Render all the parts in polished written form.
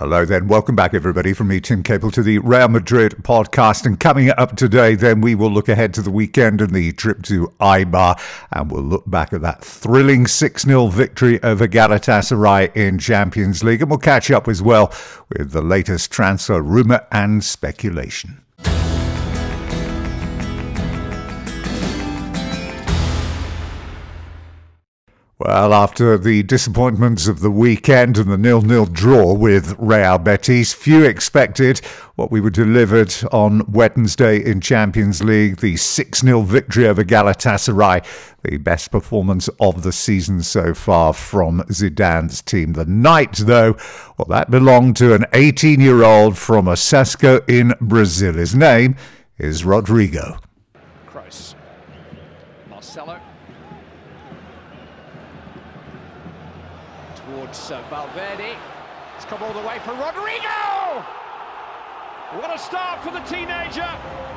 Hello then, welcome back everybody from me, Tim Capel, to the Real Madrid podcast. And coming up today then, we will look ahead to the weekend and the trip to Eibar, and we'll look back at that thrilling 6-0 victory over Galatasaray in Champions League, and we'll catch up as well with the latest transfer rumour and speculation. Well, after the disappointments of the weekend and the 0-0 draw with Real Betis, few expected what we were delivered on Wednesday in Champions League, the 6-0 victory over Galatasaray, the best performance of the season so far from Zidane's team. The night, though, well, that belonged to an 18-year-old from Osasco in Brazil. His name is Rodrygo. Kroos. Marcelo. Towards Valverde. It's come all the way for Rodrygo! What a start for the teenager!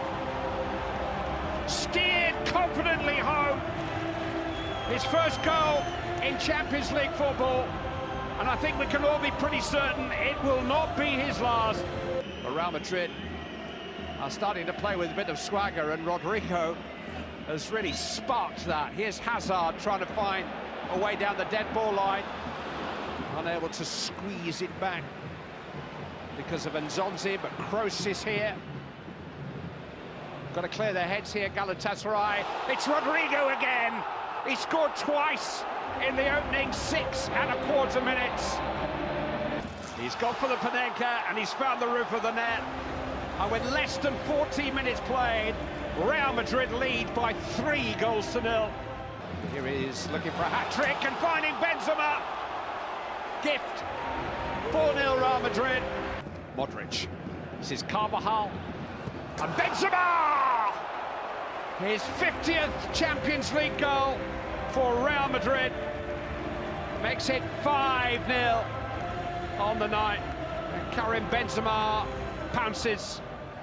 Steered confidently home. His first goal in Champions League football. And I think we can all be pretty certain it will not be his last. Real Madrid are starting to play with a bit of swagger, and Rodrygo has really sparked that. Here's Hazard trying to find a way down the dead ball line. Unable to squeeze it back because of Nzonzi, but Kroos is here. Got to clear their heads here, Galatasaray. It's Rodrygo again. He scored twice in the opening 6.25 minutes. He's gone for the Panenka and he's found the roof of the net. And with less than 14 minutes played, Real Madrid lead by 3-0. Here he is looking for a hat-trick and finding Benzema. Gift. 4-0 Real Madrid. Modric. This is Carvajal. And Benzema! His 50th Champions League goal for Real Madrid. Makes it 5-0 on the night. And Karim Benzema pounces.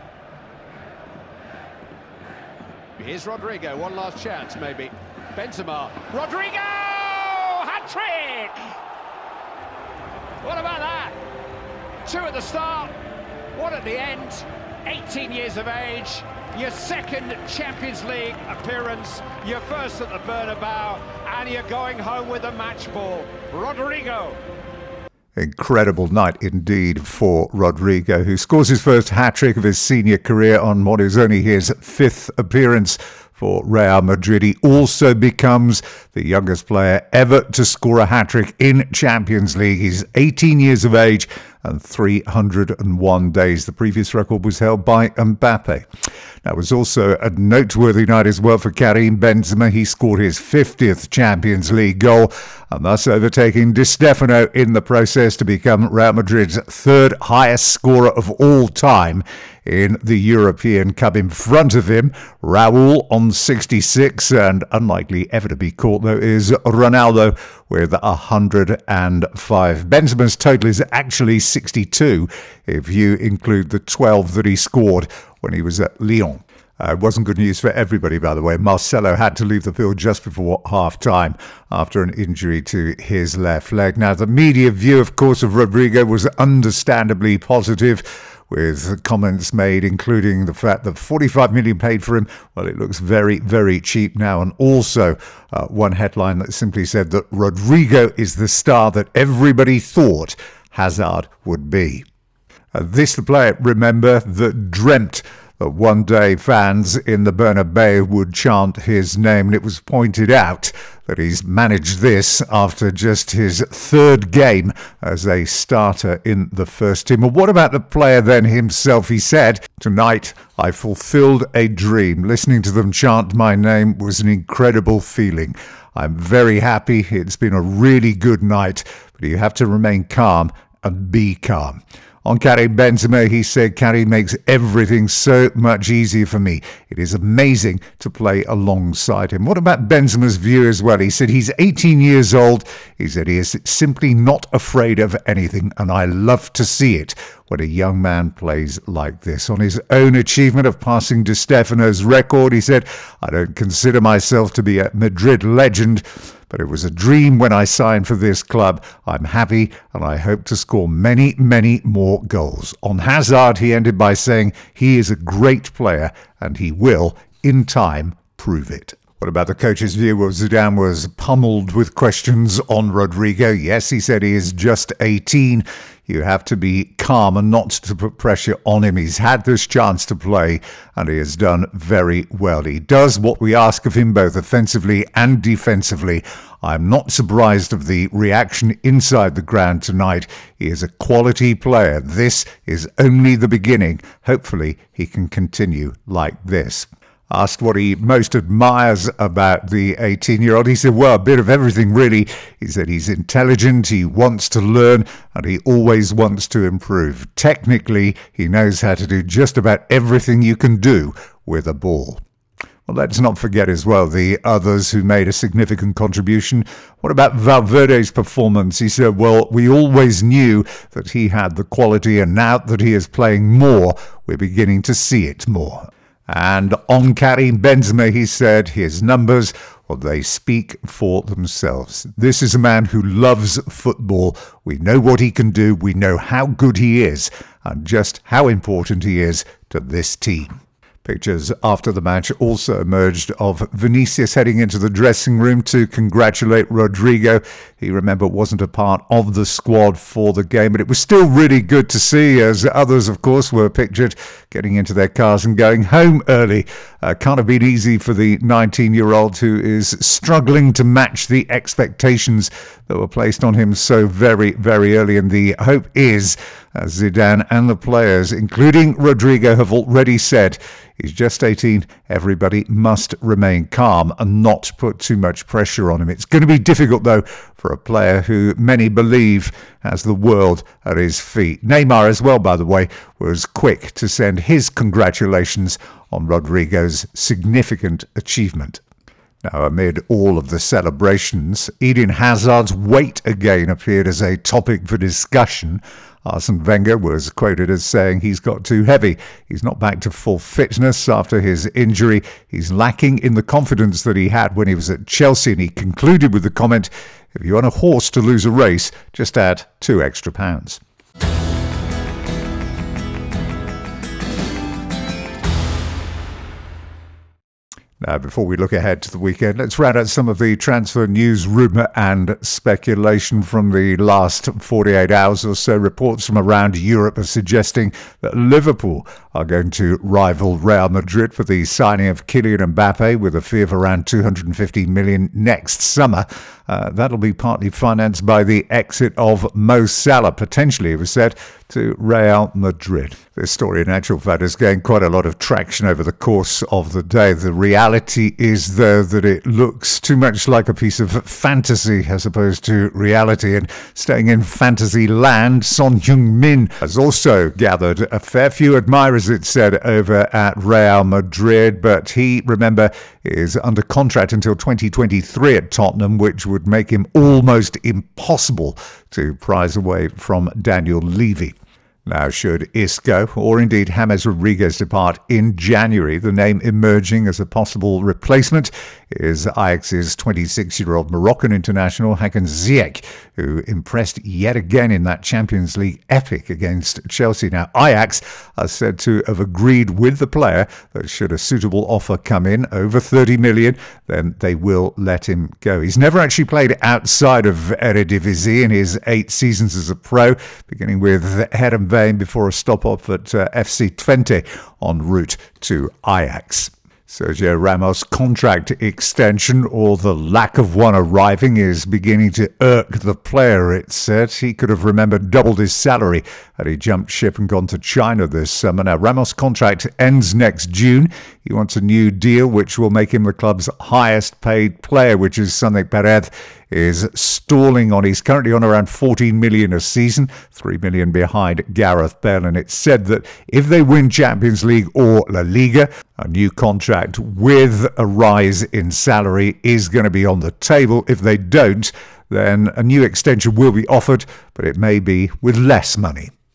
Here's Rodrygo, one last chance maybe. Benzema. Rodrygo! Hat-trick! What about that? 2 at the start, 1 at the end. 18 years of age, your second Champions League appearance, your first at the Bernabeu, and you're going home with a match ball. Rodrygo. Incredible night indeed for Rodrygo, who scores his first hat-trick of his senior career on what is only his 5th appearance for Real Madrid. He also becomes the youngest player ever to score a hat-trick in Champions League. He's 18 years of age and 301 days. The previous record was held by Mbappe. That was also a noteworthy night as well for Karim Benzema. He scored his 50th Champions League goal and thus overtaking Di Stefano in the process to become Real Madrid's 3rd highest scorer of all time in the European Cup. In front of him, Raul on 66, and unlikely ever to be caught though is Ronaldo with 105. Benzema's total is actually 62 if you include the 12 that he scored when he was at Lyon. It wasn't good news for everybody, by the way. Marcelo had to leave the field just before half-time after an injury to his left leg. Now, the media view, of course, of Rodrygo was understandably positive, with comments made including the fact that 45 million paid for him, well, it looks very, very cheap now. And also one headline that simply said that Rodrygo is the star that everybody thought Hazard would be. This the player, remember, that dreamt that one day fans in the Bernabeu would chant his name, and it was pointed out that he's managed this after just his 3rd game as a starter in the first team. And what about the player then himself? He said, "Tonight I fulfilled a dream. Listening to them chant my name was an incredible feeling. I'm very happy. It's been a really good night, but you have to remain calm and be calm." On Karim Benzema, he said, "Karim makes everything so much easier for me. It is amazing to play alongside him." What about Benzema's view as well? He said he's 18 years old. He said he is simply not afraid of anything, and I love to see it when a young man plays like this. On his own achievement of passing Di Stefano's record, he said, "I don't consider myself to be a Madrid legend, but it was a dream when I signed for this club. I'm happy and I hope to score many, many more goals. On Hazard, he ended by saying he is a great player and he will, in time, prove it. What about the coach's view? Well, Zidane was pummeled with questions on Rodrygo. Yes, he said he is just 18. You have to be calm and not to put pressure on him. He's had this chance to play and he has done very well. He does what we ask of him both offensively and defensively. I'm not surprised of the reaction inside the ground tonight. He is a quality player. This is only the beginning. Hopefully he can continue like this. Asked what he most admires about the 18-year-old, he said, well, a bit of everything, really. He said he's intelligent, he wants to learn, and he always wants to improve. Technically, he knows how to do just about everything you can do with a ball. Well, let's not forget as well the others who made a significant contribution. What about Valverde's performance? He said, well, we always knew that he had the quality, and now that he is playing more, we're beginning to see it more. And on Karim Benzema, he said his numbers, well, they speak for themselves. This is a man who loves football. We know what he can do. We know how good he is and just how important he is to this team. Pictures after the match also emerged of Vinicius heading into the dressing room to congratulate Rodrygo. He, remember, wasn't a part of the squad for the game, but it was still really good to see, as others, of course, were pictured getting into their cars and going home early. Can't have been easy for the 19-year-old who is struggling to match the expectations that were placed on him so very, very early. And the hope is, as Zidane and the players, including Rodrygo, have already said, he's just 18. Everybody must remain calm and not put too much pressure on him. It's going to be difficult, though, for a player who many believe has the world at his feet. Neymar as well, by the way, was quick to send his congratulations on Rodrygo's significant achievement. Now, amid all of the celebrations, Eden Hazard's weight again appeared as a topic for discussion. Arsene Wenger was quoted as saying he's got too heavy. He's not back to full fitness after his injury. He's lacking in the confidence that he had when he was at Chelsea, and he concluded with the comment, if you want a horse to lose a race, just add 2 extra pounds. Now, before we look ahead to the weekend, let's round out some of the transfer news, rumour and speculation from the last 48 hours or so. Reports from around Europe are suggesting that Liverpool are going to rival Real Madrid for the signing of Kylian Mbappe with a fee of around 250 million next summer. That'll be partly financed by the exit of Mo Salah, potentially, it was said, to Real Madrid. This story, in actual fact, has gained quite a lot of traction over the course of the day. The reality is, though, that it looks too much like a piece of fantasy as opposed to reality. And staying in fantasy land, Son Heung-min has also gathered a fair few admirers, it said, over at Real Madrid. But he, remember, is under contract until 2023 at Tottenham, which would make him almost impossible to prize away from Daniel Levy. Now, should Isco or indeed James Rodriguez depart in January, the name emerging as a possible replacement is Ajax's 26-year-old Moroccan international Hakan Ziyech, who impressed yet again in that Champions League epic against Chelsea. Now, Ajax are said to have agreed with the player that should a suitable offer come in, over 30 million, then they will let him go. He's never actually played outside of Eredivisie in his 8 seasons as a pro, beginning with Heerenveen before a stop-off at FC Twente en route to Ajax. Sergio Ramos' contract extension, or the lack of one arriving, is beginning to irk the player, it said. He could have, remembered, doubled his salary had he jumped ship and gone to China this summer. Now, Ramos' contract ends next June. He wants a new deal which will make him the club's highest paid player, which is something Perez is stalling on. He's currently on around 14 million a season, 3 million behind Gareth Bale. And it's said that if they win Champions League or La Liga, a new contract with a rise in salary is going to be on the table. If they don't, then a new extension will be offered, but it may be with less money.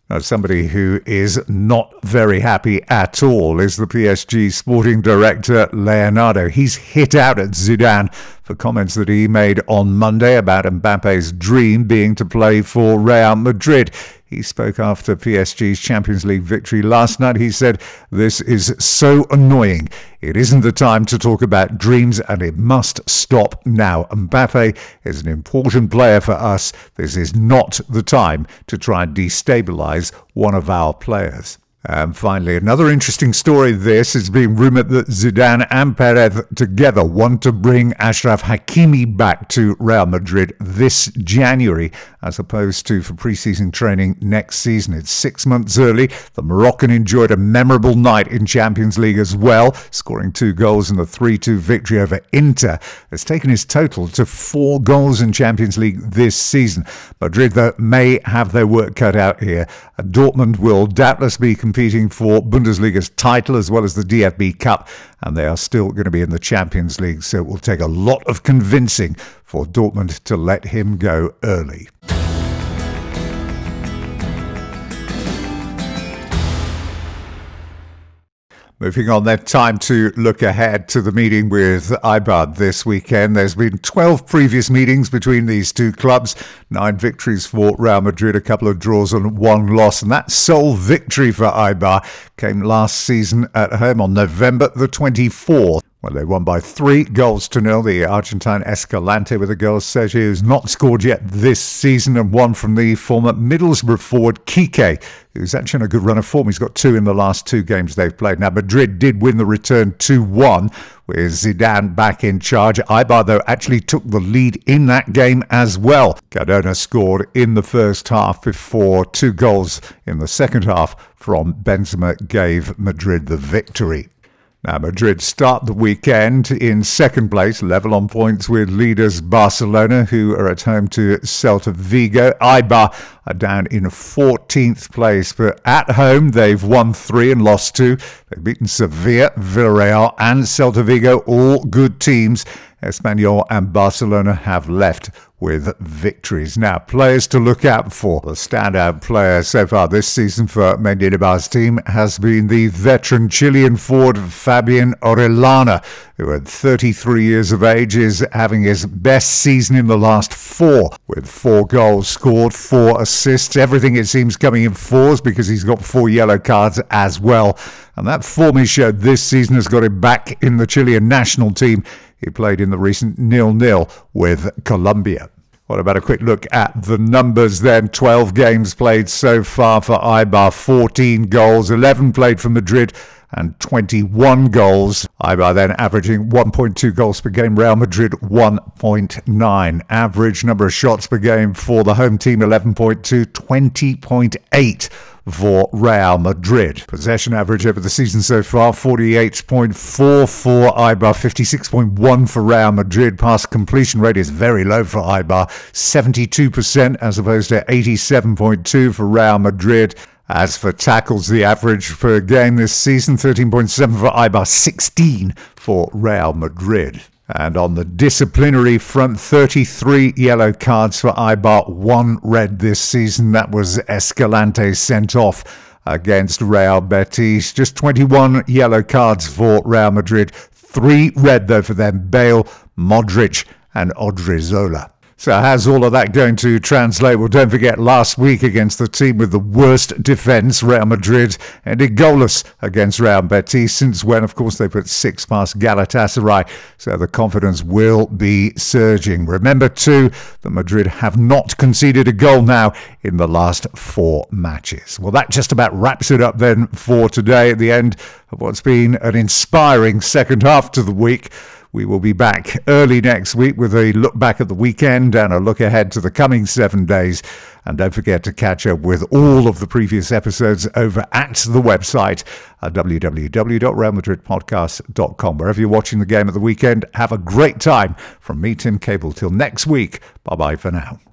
Now, somebody who is not very happy at all is the PSG sporting director, Leonardo. He's hit out at Zidane for comments that he made on Monday about Mbappe's dream being to play for Real Madrid. He spoke after PSG's Champions League victory last night. He said, "This is so annoying. It isn't the time to talk about dreams, and it must stop now. Mbappe is an important player for us. This is not the time to try and destabilize one of our players." And finally, another interesting story. This is being rumoured that Zidane and Perez together want to bring Achraf Hakimi back to Real Madrid this January, as opposed to for pre-season training next season. It's 6 months early. The Moroccan enjoyed a memorable night in Champions League as well, scoring 2 goals in the 3-2 victory over Inter. It's taken his total to 4 goals in Champions League this season. Madrid, though, may have their work cut out here. Dortmund will doubtless be competing for Bundesliga's title as well as the DFB Cup, and they are still going to be in the Champions League, so it will take a lot of convincing for Dortmund to let him go early. Moving on then, time to look ahead to the meeting with Eibar this weekend. There's been 12 previous meetings between these two clubs, 9 victories for Real Madrid, a couple of draws and 1 loss. And that sole victory for Eibar came last season at home on November the 24th. Well, they won by 3-0. The Argentine Escalante with a goal. Sergio, who's not scored yet this season, and 1 from the former Middlesbrough forward Kike, who's actually on a good run of form. He's got 2 in the last 2 games they've played. Now, Madrid did win the return 2-1 with Zidane back in charge. Eibar, though, actually took the lead in that game as well. Cardona scored in the first half before 2 goals in the second half from Benzema gave Madrid the victory. Now, Madrid start the weekend in second place, level on points with leaders Barcelona, who are at home to Celta Vigo. Eibar are down in 14th place, but at home they've won 3 and lost 2. They've beaten Sevilla, Villarreal and Celta Vigo, all good teams. Espanyol and Barcelona have left with victories. Now, players to look out for. The standout player so far this season for Mendilibar's team has been the veteran Chilean forward Fabian Orellana, who at 33 years of age is having his best season in the last 4, with 4 goals scored, 4 assists. Everything, it seems, coming in 4s because he's got 4 yellow cards as well. And that form he showed this season has got him back in the Chilean national team. He played in the recent 0-0 with Colombia. What about a quick look at the numbers then? 12 games played so far for Eibar, 14 goals, 11 played for Madrid and 21 goals. Eibar then averaging 1.2 goals per game, Real Madrid 1.9. Average number of shots per game for the home team 11.2, 20.8 for Real Madrid. Possession average over the season so far, 48.4 for Eibar, 56.1 for Real Madrid. Pass completion rate is very low for Eibar, 72% as opposed to 87.2 for Real Madrid. As for tackles, the average per game this season, 13.7 for Eibar, 16 for Real Madrid. And on the disciplinary front, 33 yellow cards for Eibar, 1 red this season. That was Escalante sent off against Real Betis. Just 21 yellow cards for Real Madrid. 3 red, though, for them. Bale, Modric and Odriozola. So how's all of that going to translate? Well, don't forget, last week against the team with the worst defence, Real Madrid ended goalless against Real Betis, since when, of course, they put 6 past Galatasaray. So the confidence will be surging. Remember, too, that Madrid have not conceded a goal now in the last 4 matches. Well, that just about wraps it up then for today at the end of what's been an inspiring second half to the week. We will be back early next week with a look back at the weekend and a look ahead to the coming 7 days. And don't forget to catch up with all of the previous episodes over at the website at www.realmadridpodcast.com. Wherever you're watching the game at the weekend, have a great time. From me, Tim Cable, till next week. Bye-bye for now.